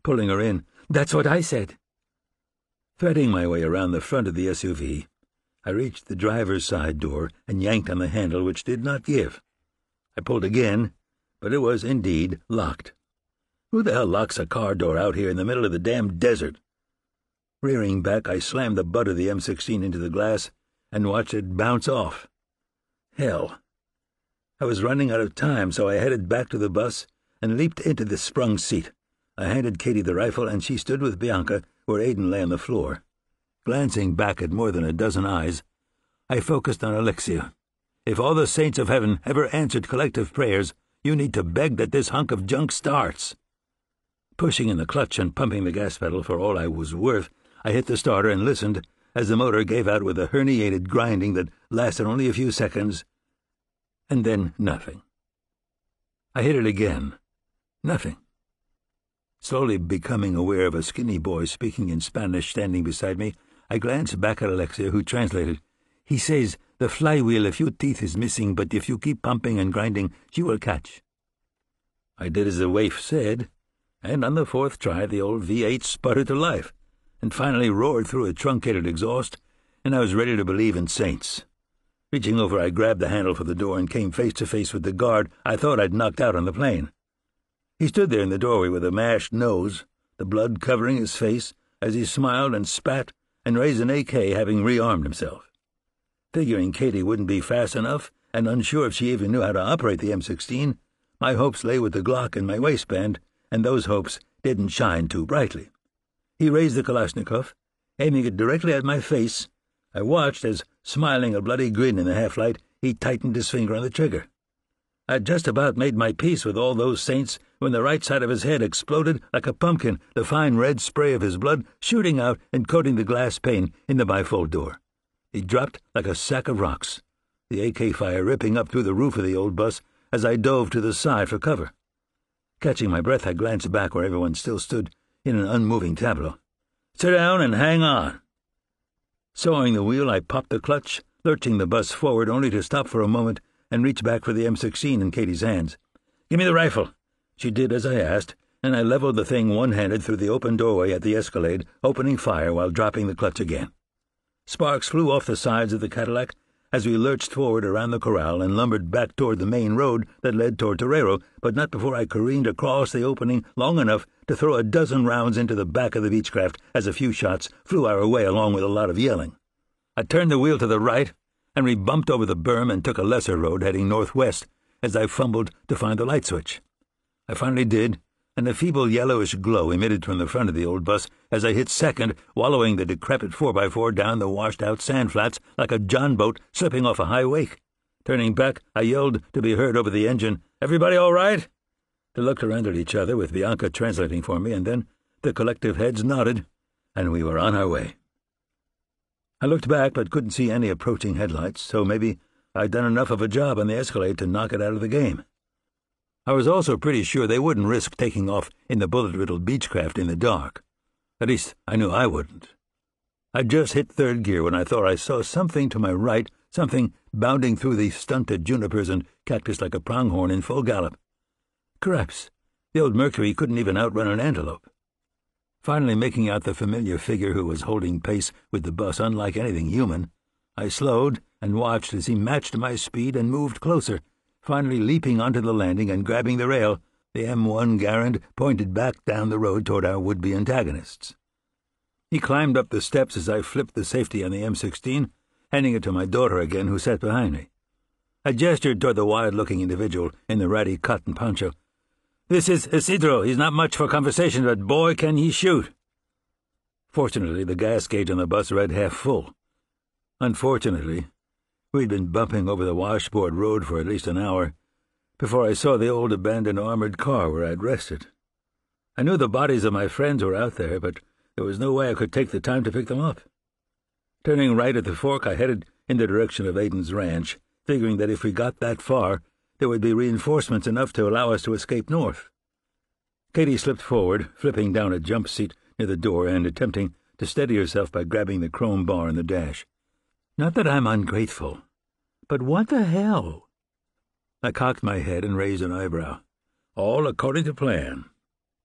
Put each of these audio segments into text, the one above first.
pulling her in. "That's what I said." Threading my way around the front of the SUV, I reached the driver's side door and yanked on the handle, which did not give. I pulled again, but it was indeed locked. Who the hell locks a car door out here in the middle of the damn desert? Rearing back, I slammed the butt of the M16 into the glass and watched it bounce off. Hell. I was running out of time, so I headed back to the bus and leaped into the sprung seat. I handed Katie the rifle, and she stood with Bianca where Aiden lay on the floor. Glancing back at more than a dozen eyes, I focused on Alexia. If all the saints of heaven ever answered collective prayers, you need to beg that this hunk of junk starts. Pushing in the clutch and pumping the gas pedal for all I was worth, I hit the starter and listened as the motor gave out with a herniated grinding that lasted only a few seconds, and then nothing. I hit it again. Nothing. Slowly becoming aware of a skinny boy speaking in Spanish standing beside me, I glanced back at Alexia, who translated. "He says the flywheel a few teeth is missing, but if you keep pumping and grinding, she will catch." I did as the waif said, and on the fourth try the old V8 sputtered to life, and finally roared through a truncated exhaust, and I was ready to believe in saints. Reaching over, I grabbed the handle for the door and came face to face with the guard I thought I'd knocked out on the plane. He stood there in the doorway with a mashed nose, the blood covering his face, as he smiled and spat and raised an AK, having rearmed himself. Figuring Katie wouldn't be fast enough, and unsure if she even knew how to operate the M16, my hopes lay with the Glock in my waistband, and those hopes didn't shine too brightly. He raised the Kalashnikov, aiming it directly at my face. I watched as, smiling a bloody grin in the half-light, he tightened his finger on the trigger. I'd just about made my peace with all those saints when the right side of his head exploded like a pumpkin, the fine red spray of his blood shooting out and coating the glass pane in the bifold door. He dropped like a sack of rocks, the AK fire ripping up through the roof of the old bus as I dove to the side for cover. Catching my breath, I glanced back where everyone still stood in an unmoving tableau. "Sit down and hang on." Sawing the wheel, I popped the clutch, lurching the bus forward only to stop for a moment and reach back for the M16 in Katie's hands. "Give me the rifle." She did as I asked, and I leveled the thing one-handed through the open doorway at the Escalade, opening fire while dropping the clutch again. Sparks flew off the sides of the Cadillac as we lurched forward around the corral and lumbered back toward the main road that led toward Torero, but not before I careened across the opening long enough to throw a dozen rounds into the back of the Beechcraft as a few shots flew our way along with a lot of yelling. I turned the wheel to the right, and we bumped over the berm and took a lesser road heading northwest as I fumbled to find the light switch. I finally did, and a feeble yellowish glow emitted from the front of the old bus as I hit second, wallowing the decrepit 4x4 down the washed-out sand flats like a John boat slipping off a high wake. Turning back, I yelled to be heard over the engine, "Everybody all right?" They looked around at each other, with Bianca translating for me, and then the collective heads nodded, and we were on our way. I looked back but couldn't see any approaching headlights, so maybe I'd done enough of a job on the Escalade to knock it out of the game. I was also pretty sure they wouldn't risk taking off in the bullet-riddled Beechcraft in the dark. At least I knew I wouldn't. I'd just hit third gear when I thought I saw something to my right, something bounding through the stunted junipers and cactus like a pronghorn in full gallop. Craps, the old Mercury couldn't even outrun an antelope. Finally making out the familiar figure who was holding pace with the bus unlike anything human, I slowed and watched as he matched my speed and moved closer, finally leaping onto the landing and grabbing the rail, the M1 Garand pointed back down the road toward our would-be antagonists. He climbed up the steps as I flipped the safety on the M16, handing it to my daughter again, who sat behind me. I gestured toward the wild-looking individual in the ratty cotton poncho. "This is Isidro. He's not much for conversation, but boy, can he shoot." Fortunately, the gas gauge on the bus read half full. Unfortunately, we'd been bumping over the washboard road for at least an hour before I saw the old abandoned armored car where I'd rested. I knew the bodies of my friends were out there, but there was no way I could take the time to pick them up. Turning right at the fork, I headed in the direction of Aiden's ranch, figuring that if we got that far, there would be reinforcements enough to allow us to escape north. Katie slipped forward, flipping down a jump seat near the door and attempting to steady herself by grabbing the chrome bar in the dash. "Not that I'm ungrateful, but what the hell?" I cocked my head and raised an eyebrow. "All according to plan."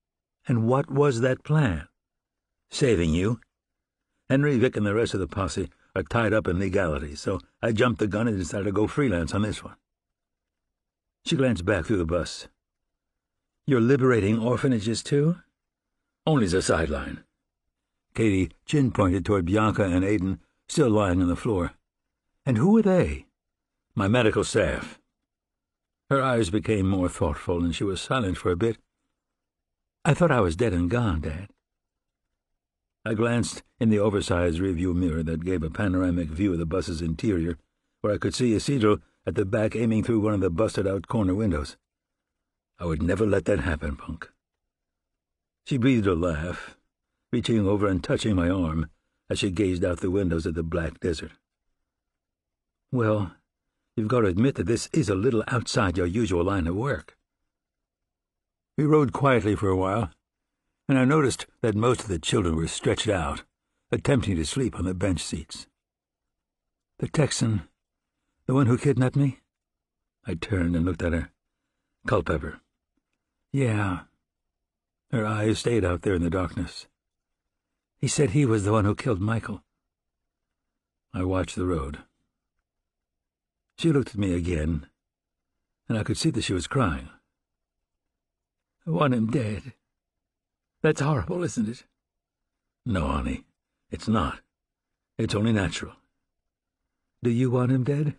And what was that plan? Saving you? Henry, Vic, and the rest of the posse are tied up in legalities, so I jumped the gun and decided to go freelance on this one. She glanced back through the bus. You're liberating orphanages, too? Only as a sideline. Katie chin-pointed toward Bianca and Aiden, still lying on the floor. And who are they? My medical staff. Her eyes became more thoughtful, and she was silent for a bit. I thought I was dead and gone, Dad. I glanced in the oversized rearview mirror that gave a panoramic view of the bus's interior, where I could see Isidro at the back aiming through one of the busted-out corner windows. I would never let that happen, Punk. She breathed a laugh, reaching over and touching my arm as she gazed out the windows at the black desert. Well, you've got to admit that this is a little outside your usual line of work. We rode quietly for a while, and I noticed that most of the children were stretched out, attempting to sleep on the bench seats. The Texan, the one who kidnapped me? I turned and looked at her. Culpepper. Yeah. Her eyes stayed out there in the darkness. He said he was the one who killed Michael. I watched the road. She looked at me again, and I could see that she was crying. I want him dead. That's horrible, isn't it? No, honey, it's not. It's only natural. Do you want him dead?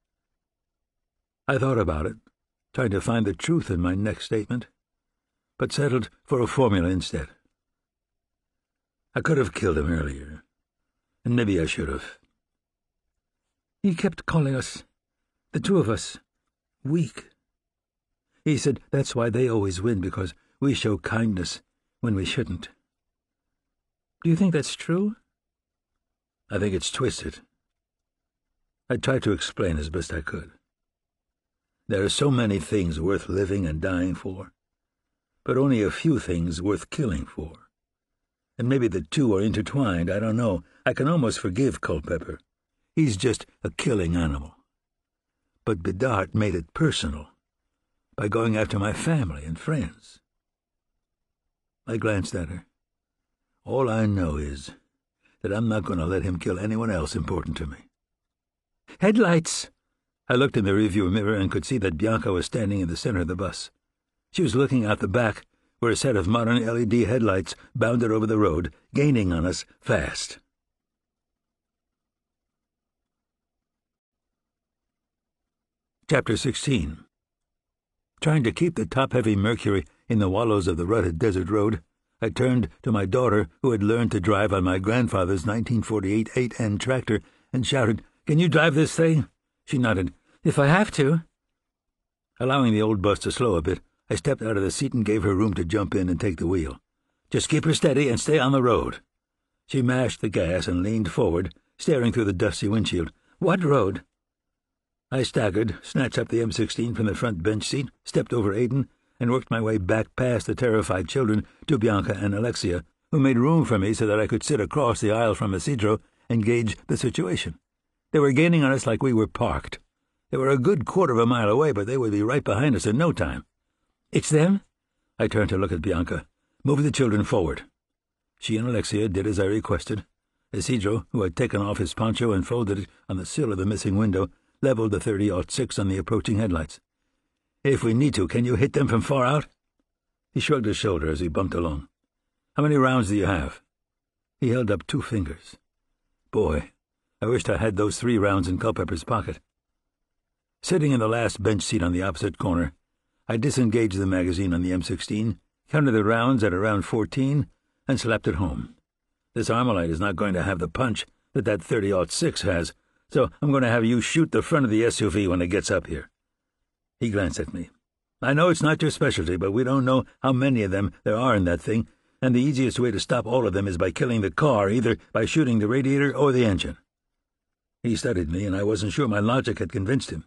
I thought about it, trying to find the truth in my next statement, but settled for a formula instead. I could have killed him earlier, and maybe I should have. He kept calling us, the two of us, weak. He said that's why they always win, because we show kindness when we shouldn't. Do you think that's true? I think it's twisted. I tried to explain as best I could. There are so many things worth living and dying for, but only a few things worth killing for. And maybe the two are intertwined, I don't know. I can almost forgive Culpepper. He's just a killing animal. But Bedard made it personal, by going after my family and friends. I glanced at her. All I know is that I'm not going to let him kill anyone else important to me. Headlights! I looked in the rearview mirror and could see that Bianca was standing in the center of the bus. She was looking out the back, where a set of modern LED headlights bounded over the road, gaining on us fast. Chapter 16. Trying to keep the top-heavy Mercury in the wallows of the rutted desert road, I turned to my daughter, who had learned to drive on my grandfather's 1948 8N tractor, and shouted, "Can you drive this thing?" She nodded. "If I have to." Allowing the old bus to slow a bit, I stepped out of the seat and gave her room to jump in and take the wheel. "Just keep her steady and stay on the road." She mashed the gas and leaned forward, staring through the dusty windshield. "What road?" I staggered, snatched up the M16 from the front bench seat, stepped over Aiden, and worked my way back past the terrified children to Bianca and Alexia, who made room for me so that I could sit across the aisle from Isidro and gauge the situation. They were gaining on us like we were parked. They were a good quarter of a mile away, but they would be right behind us in no time. "It's them?" I turned to look at Bianca. "Move the children forward." She and Alexia did as I requested. Isidro, who had taken off his poncho and folded it on the sill of the missing window, leveled the 30-06 on the approaching headlights. "If we need to, can you hit them from far out?" He shrugged his shoulder as he bumped along. "How many rounds do you have?" He held up 2 fingers. Boy, I wished I had those 3 rounds in Culpepper's pocket. Sitting in the last bench seat on the opposite corner, I disengaged the magazine on the M16, counted the rounds at around 14, and slapped it home. This Armalite is not going to have the punch that 30-06 has, so I'm going to have you shoot the front of the SUV when it gets up here. He glanced at me. "I know it's not your specialty, but we don't know how many of them there are in that thing, and the easiest way to stop all of them is by killing the car, either by shooting the radiator or the engine." He studied me, and I wasn't sure my logic had convinced him.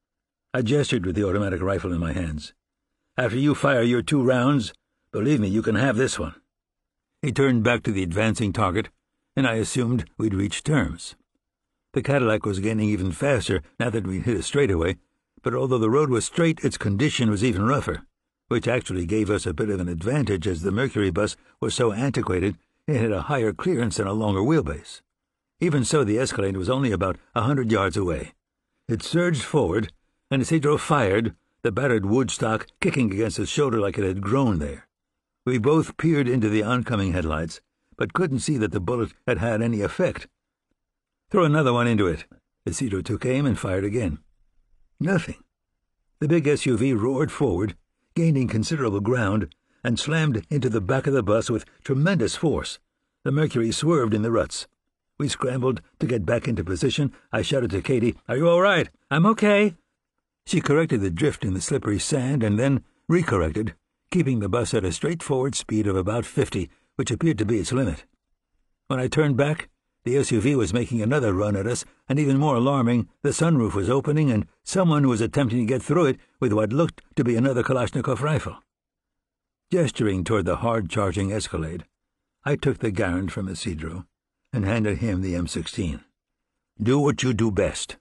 I gestured with the automatic rifle in my hands. "After you fire your 2 rounds, believe me, you can have this one." He turned back to the advancing target, and I assumed we'd reached terms. The Cadillac was gaining even faster now that we'd hit a straightaway, but although the road was straight, its condition was even rougher. which actually gave us a bit of an advantage as the Mercury bus was so antiquated it had a higher clearance and a longer wheelbase. Even so, the Escalade was only about 100 yards away. It surged forward, and Isidro fired, the battered wood stock kicking against his shoulder like it had grown there. We both peered into the oncoming headlights, but couldn't see that the bullet had had any effect. "Throw another one into it." Isidro took aim and fired again. Nothing. The big SUV roared forward, gaining considerable ground, and slammed into the back of the bus with tremendous force. The Mercury swerved in the ruts. We scrambled to get back into position. I shouted to Katie, "Are you all right?" "I'm okay." She corrected the drift in the slippery sand and then recorrected, keeping the bus at a straightforward speed of about 50, which appeared to be its limit. When I turned back, the SUV was making another run at us, and even more alarming, the sunroof was opening and someone was attempting to get through it with what looked to be another Kalashnikov rifle. Gesturing toward the hard-charging Escalade, I took the Garand from Isidro and handed him the M16. "Do what you do best."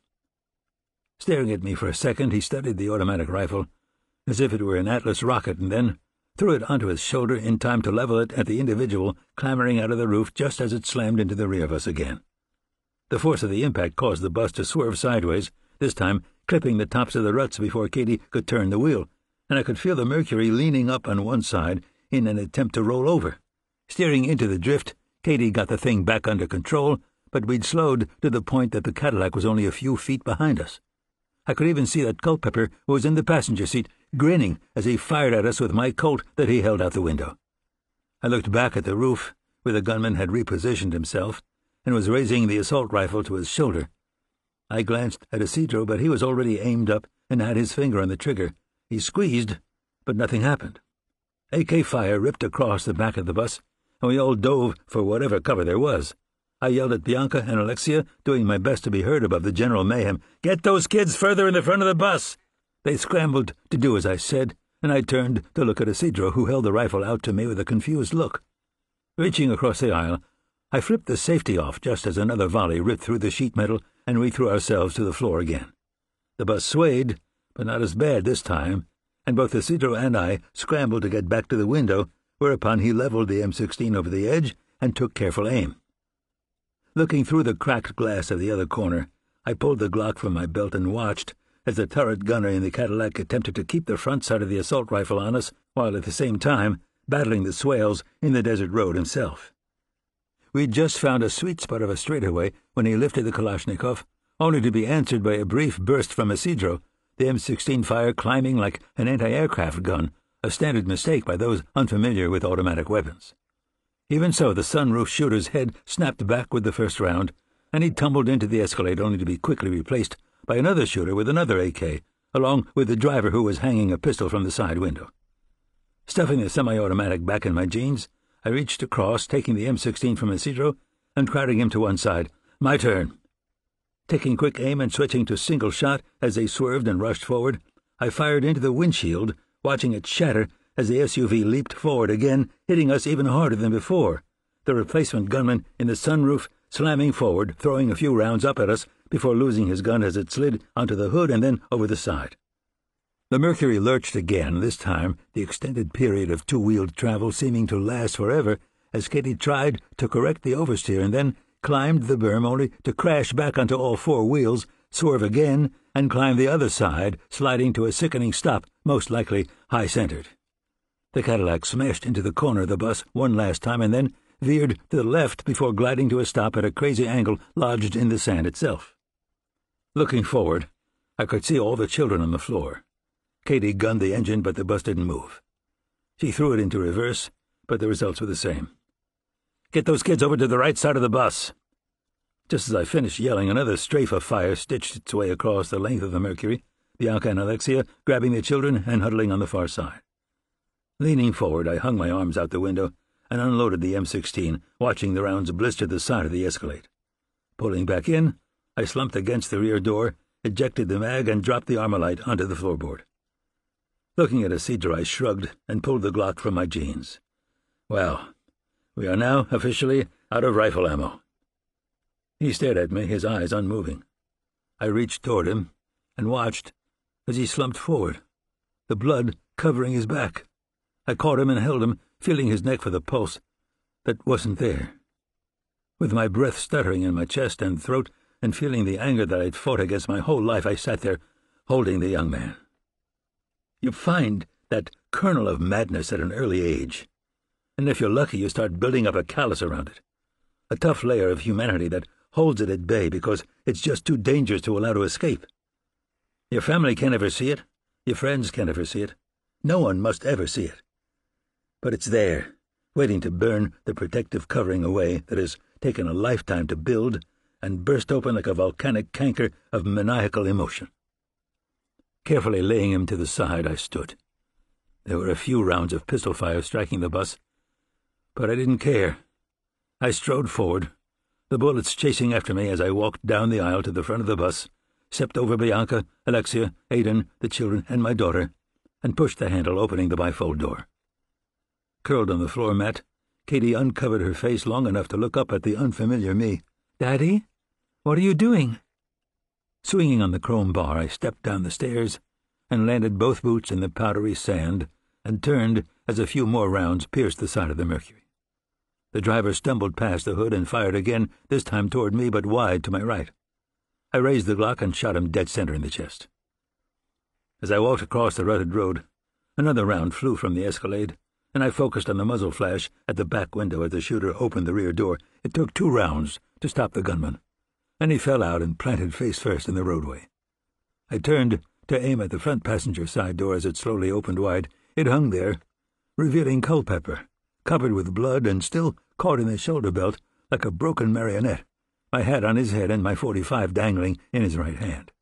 Staring at me for a second, he studied the automatic rifle as if it were an Atlas rocket and then threw it onto his shoulder in time to level it at the individual clambering out of the roof just as it slammed into the rear of us again. The force of the impact caused the bus to swerve sideways, this time clipping the tops of the ruts before Katie could turn the wheel, and I could feel the Mercury leaning up on one side in an attempt to roll over. Steering into the drift, Katie got the thing back under control, but we'd slowed to the point that the Cadillac was only a few feet behind us. I could even see that Culpepper, who was in the passenger seat, grinning as he fired at us with my Colt that he held out the window. I looked back at the roof, where the gunman had repositioned himself and was raising the assault rifle to his shoulder. I glanced at Isidro, but he was already aimed up and had his finger on the trigger. He squeezed, but nothing happened. AK fire ripped across the back of the bus, and we all dove for whatever cover there was. I yelled at Bianca and Alexia, doing my best to be heard above the general mayhem, "Get those kids further in the front of the bus!" They scrambled to do as I said, and I turned to look at Isidro, who held the rifle out to me with a confused look. Reaching across the aisle, I flipped the safety off just as another volley ripped through the sheet metal, and we threw ourselves to the floor again. The bus swayed, but not as bad this time, and both Isidro and I scrambled to get back to the window, whereupon he leveled the M16 over the edge and took careful aim. Looking through the cracked glass of the other corner, I pulled the Glock from my belt and watched as the turret gunner in the Cadillac attempted to keep the front sight of the assault rifle on us, while at the same time battling the swales in the desert road himself. We'd just found a sweet spot of a straightaway when he lifted the Kalashnikov, only to be answered by a brief burst from Isidro, the M16 fire climbing like an anti-aircraft gun, a standard mistake by those unfamiliar with automatic weapons. Even so, the sunroof shooter's head snapped back with the first round, and he tumbled into the Escalade only to be quickly replaced by another shooter with another AK, along with the driver who was hanging a pistol from the side window. Stuffing the semi-automatic back in my jeans, I reached across, taking the M16 from Isidro and crowding him to one side. "My turn." Taking quick aim and switching to single shot as they swerved and rushed forward, I fired into the windshield, watching it shatter as the SUV leaped forward again, hitting us even harder than before, the replacement gunman in the sunroof slamming forward, throwing a few rounds up at us before losing his gun as it slid onto the hood and then over the side. The Mercury lurched again, this time the extended period of two-wheeled travel seeming to last forever as Katie tried to correct the oversteer and then climbed the berm only to crash back onto all four wheels, swerve again, and climb the other side, sliding to a sickening stop, most likely high-centered. The Cadillac smashed into the corner of the bus one last time and then veered to the left before gliding to a stop at a crazy angle lodged in the sand itself. Looking forward, I could see all the children on the floor. Katie gunned the engine, but the bus didn't move. She threw it into reverse, but the results were the same. "Get those kids over to the right side of the bus." Just as I finished yelling, another strafe of fire stitched its way across the length of the Mercury, Bianca and Alexia grabbing the children and huddling on the far side. Leaning forward, I hung my arms out the window and unloaded the M16, watching the rounds blister the side of the Escalade. Pulling back in, I slumped against the rear door, ejected the mag, and dropped the Armalite onto the floorboard. Looking at Isidro, I shrugged and pulled the Glock from my jeans. "Well, we are now officially out of rifle ammo." He stared at me, his eyes unmoving. I reached toward him and watched as he slumped forward, the blood covering his back. I caught him and held him, feeling his neck for the pulse that wasn't there. With my breath stuttering in my chest and throat and feeling the anger that I'd fought against my whole life, I sat there, holding the young man. You find that kernel of madness at an early age, and if you're lucky, you start building up a callus around it, a tough layer of humanity that holds it at bay because it's just too dangerous to allow to escape. Your family can't ever see it. Your friends can't ever see it. No one must ever see it. But it's there, waiting to burn the protective covering away that has taken a lifetime to build and burst open like a volcanic canker of maniacal emotion. Carefully laying him to the side, I stood. There were a few rounds of pistol fire striking the bus, but I didn't care. I strode forward, the bullets chasing after me as I walked down the aisle to the front of the bus, stepped over Bianca, Alexia, Aidan, the children, and my daughter, and pushed the handle, opening the bifold door. Curled on the floor mat, Katie uncovered her face long enough to look up at the unfamiliar me. "Daddy, what are you doing?" Swinging on the chrome bar, I stepped down the stairs and landed both boots in the powdery sand and turned as a few more rounds pierced the side of the Mercury. The driver stumbled past the hood and fired again, this time toward me but wide to my right. I raised the Glock and shot him dead center in the chest. As I walked across the rutted road, another round flew from the Escalade, and I focused on the muzzle flash at the back window as the shooter opened the rear door. It took 2 rounds to stop the gunman, and he fell out and planted face first in the roadway. I turned to aim at the front passenger side door as it slowly opened wide. It hung there, revealing Culpepper, covered with blood and still caught in the shoulder belt like a broken marionette, my hat on his head and my .45 dangling in his right hand.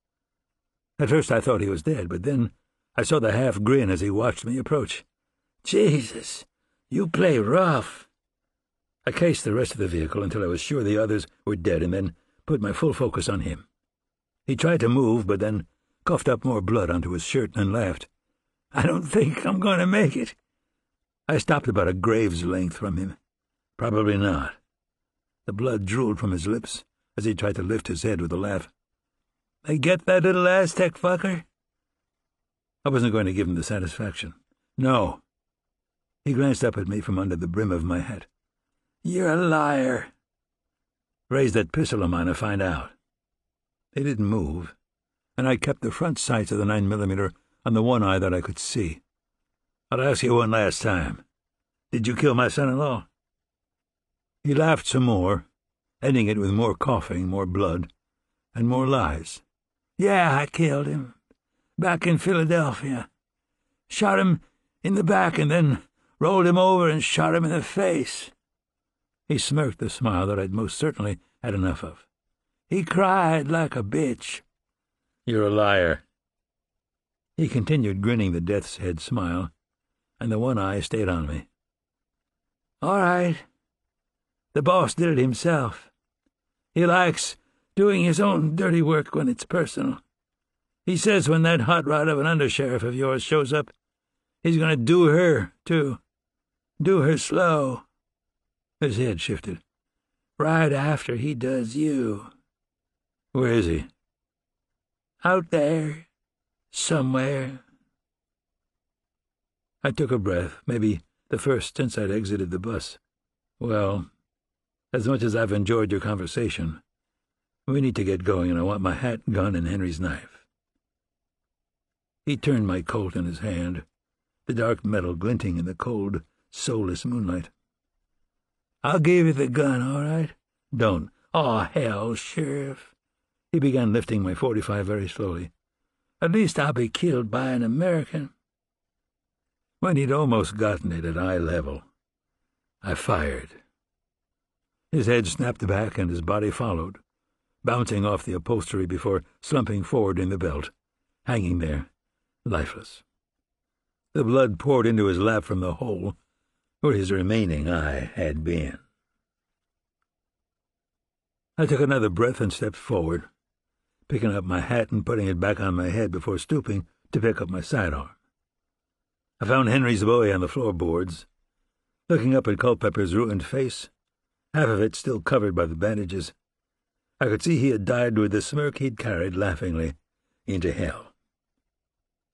At first I thought he was dead, but then I saw the half grin as he watched me approach. "Jesus, you play rough." I cased the rest of the vehicle until I was sure the others were dead and then put my full focus on him. He tried to move, but then coughed up more blood onto his shirt and laughed. "I don't think I'm going to make it." I stopped about a grave's length from him. Probably not. The blood drooled from his lips as he tried to lift his head with a laugh. "I get that little Aztec fucker?" I wasn't going to give him the satisfaction. "No." He glanced up at me from under the brim of my hat. "You're a liar." "Raise that pistol of mine and find out." They didn't move, and I kept the front sights of the 9mm on the one eye that I could see. "I'll ask you one last time. Did you kill my son-in-law?" He laughed some more, ending it with more coughing, more blood, and more lies. "Yeah, I killed him. Back in Philadelphia. Shot him in the back and then rolled him over and shot him in the face." He smirked a smile that I'd most certainly had enough of. "He cried like a bitch." "You're a liar." He continued grinning the death's head smile, and the one eye stayed on me. "All right. The boss did it himself. He likes doing his own dirty work when it's personal. He says when that hot rod of an undersheriff of yours shows up, he's going to do her, too. Do her slow." His head shifted. "Right after he does you." "Where is he?" "Out there. Somewhere." I took a breath, maybe the first since I'd exited the bus. "Well, as much as I've enjoyed your conversation, we need to get going, and I want my hat, gun, and Henry's knife." He turned my Colt in his hand, the dark metal glinting in the cold, soulless moonlight. "I'll give you the gun, all right?" "Don't." "Aw, hell, Sheriff." He began lifting my .45 very slowly. "At least I'll be killed by an American." When he'd almost gotten it at eye level, I fired. His head snapped back and his body followed, bouncing off the upholstery before slumping forward in the belt, hanging there, lifeless. The blood poured into his lap from the hole where his remaining eye had been. I took another breath and stepped forward, picking up my hat and putting it back on my head before stooping to pick up my sidearm. I found Henry's bowie on the floorboards. Looking up at Culpepper's ruined face, half of it still covered by the bandages, I could see he had died with the smirk he'd carried laughingly into hell.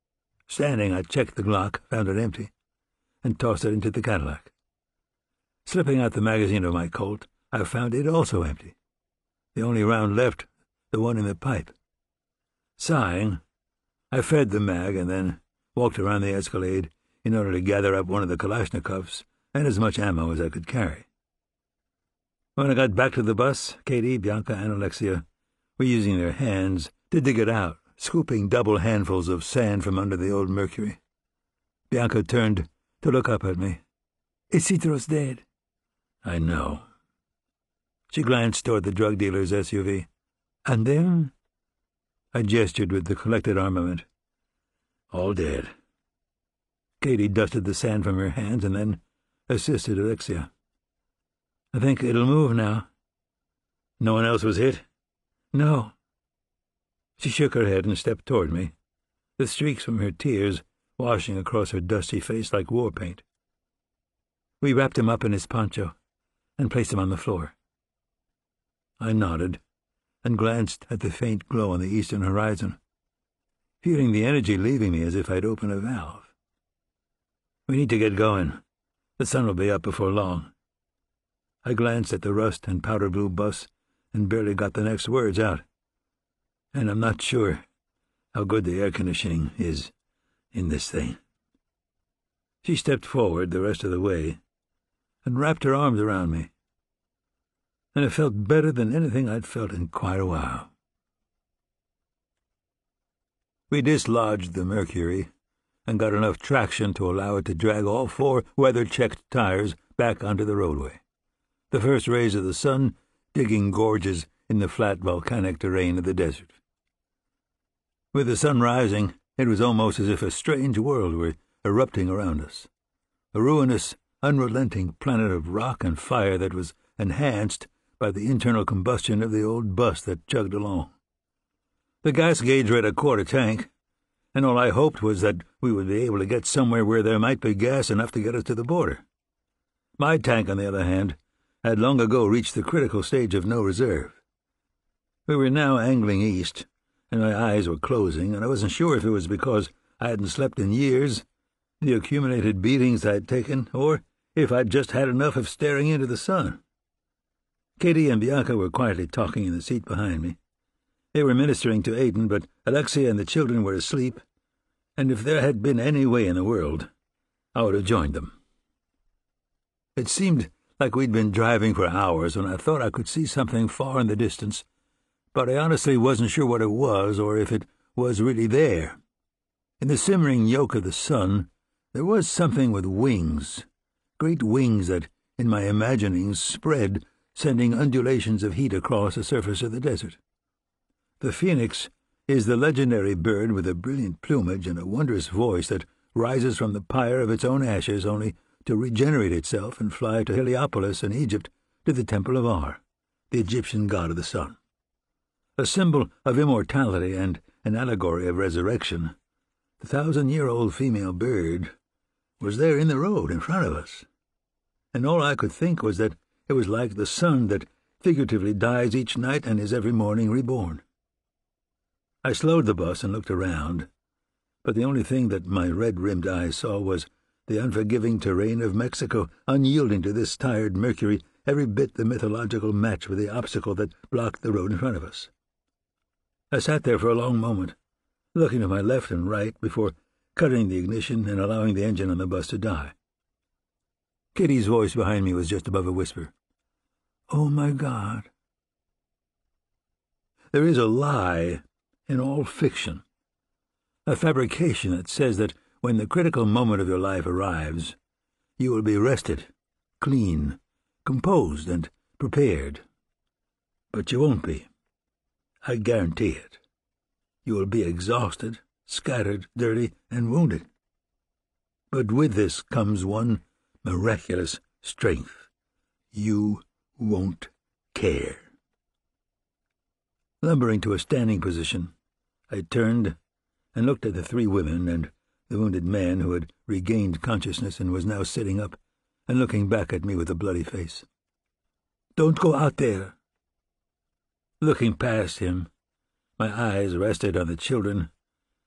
Standing, I checked the Glock, found it empty, and tossed it into the Cadillac. Slipping out the magazine of my Colt, I found it also empty. The only round left, the one in the pipe. Sighing, I fed the mag and then walked around the Escalade in order to gather up one of the Kalashnikovs and as much ammo as I could carry. When I got back to the bus, Katie, Bianca, and Alexia were using their hands to dig it out, scooping double handfuls of sand from under the old Mercury. Bianca turned to look up at me. "Isidro's dead." "I know." She glanced toward the drug dealer's SUV. "And then?" I gestured with the collected armament. "All dead." Katie dusted the sand from her hands and then assisted Alexia. "I think it'll move now." "No one else was hit?" "No." She shook her head and stepped toward me, the streaks from her tears washing across her dusty face like war paint. We wrapped him up in his poncho and placed him on the floor. I nodded and glanced at the faint glow on the eastern horizon, feeling the energy leaving me as if I'd opened a valve. "We need to get going. The sun will be up before long." I glanced at the rust and powder blue bus and barely got the next words out. "And I'm not sure how good the air conditioning is in this thing." She stepped forward the rest of the way and wrapped her arms around me, and it felt better than anything I'd felt in quite a while. We dislodged the Mercury and got enough traction to allow it to drag all 4 weather-checked tires back onto the roadway, the first rays of the sun digging gorges in the flat volcanic terrain of the desert. With the sun rising, it was almost as if a strange world were erupting around us, a ruinous, unrelenting planet of rock and fire that was enhanced by the internal combustion of the old bus that chugged along. The gas gauge read a quarter tank, and all I hoped was that we would be able to get somewhere where there might be gas enough to get us to the border. My tank, on the other hand, had long ago reached the critical stage of no reserve. We were now angling east, and my eyes were closing, and I wasn't sure if it was because I hadn't slept in years, the accumulated beatings I'd taken, or if I'd just had enough of staring into the sun. Katie and Bianca were quietly talking in the seat behind me. They were ministering to Aiden, but Alexia and the children were asleep, and if there had been any way in the world, I would have joined them. It seemed like we'd been driving for hours when I thought I could see something far in the distance, but I honestly wasn't sure what it was or if it was really there. In the simmering yolk of the sun, there was something with wings, great wings that, in my imaginings, spread, sending undulations of heat across the surface of the desert. The phoenix is the legendary bird with a brilliant plumage and a wondrous voice that rises from the pyre of its own ashes only to regenerate itself and fly to Heliopolis in Egypt to the temple of Ar, the Egyptian god of the sun. A symbol of immortality and an allegory of resurrection, the 1,000-year-old female bird was there in the road in front of us, and all I could think was that it was like the sun that figuratively dies each night and is every morning reborn. I slowed the bus and looked around, but the only thing that my red-rimmed eyes saw was the unforgiving terrain of Mexico, unyielding to this tired Mercury, every bit the mythological match with the obstacle that blocked the road in front of us. I sat there for a long moment, looking to my left and right before cutting the ignition and allowing the engine on the bus to die. Kitty's voice behind me was just above a whisper. "Oh, my God." There is a lie in all fiction, a fabrication that says that when the critical moment of your life arrives, you will be rested, clean, composed, and prepared. But you won't be. I guarantee it. You will be exhausted, scattered, dirty, and wounded. But with this comes one miraculous strength. You won't care. Lumbering to a standing position, I turned and looked at the 3 women and the wounded man who had regained consciousness and was now sitting up and looking back at me with a bloody face. "Don't go out there." Looking past him, my eyes rested on the children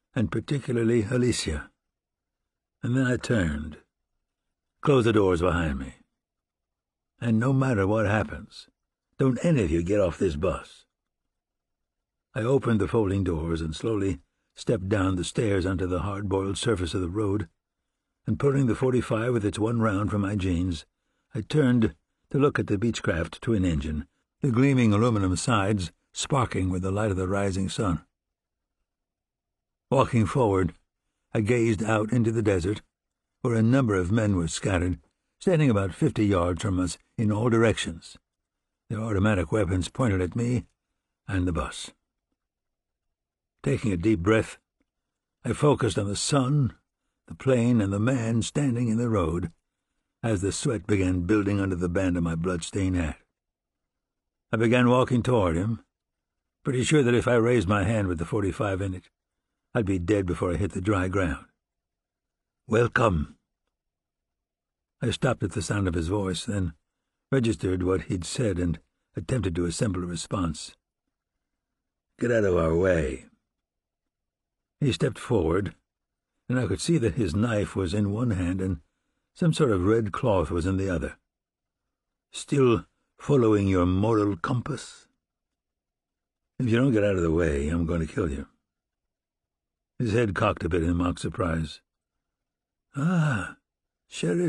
and particularly Alicia. And then I turned, closed the doors behind me. And no matter what happens, don't any of you get off this bus. I opened the folding doors and slowly stepped down the stairs onto the hard-boiled surface of the road, and pulling the .45 with its one round from my jeans, I turned to look at the Beechcraft twin-engine, the gleaming aluminum sides sparkling with the light of the rising sun. Walking forward, I gazed out into the desert, where a number of men were scattered, standing about 50 yards from us in all directions, their automatic weapons pointed at me and the bus. Taking a deep breath, I focused on the sun, the plane, and the man standing in the road as the sweat began building under the band of my blood-stained hat. I began walking toward him, pretty sure that if I raised my hand with the .45 in it, I'd be dead before I hit the dry ground. "Welcome." I stopped at the sound of his voice, then registered what he'd said and attempted to assemble a response. "Get out of our way." He stepped forward, and I could see that his knife was in one hand and some sort of red cloth was in the other. "Still following your moral compass? If you don't get out of the way, I'm going to kill you." His head cocked a bit in mock surprise. "Ah, Sheriff